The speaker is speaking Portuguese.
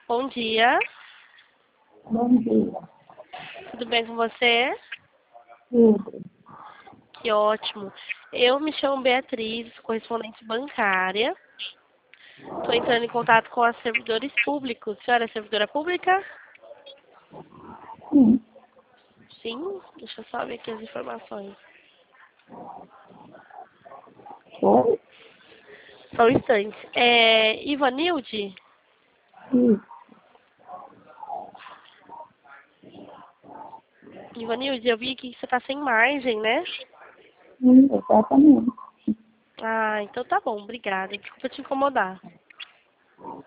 Bom dia, Bom dia. tudo bem com você? Tudo. Que ótimo. Eu me chamo Beatriz, correspondente bancária. Estou entrando em contato com os servidores públicos. A senhora é servidora pública? Sim. Sim? Deixa eu só ver aqui as informações. Foi? Só um instante. Ivanilde? Sim. Ivanilde, eu vi aqui que você está sem margem, né? Sim, exatamente. Ah, então tá bom, obrigada. Desculpa te incomodar.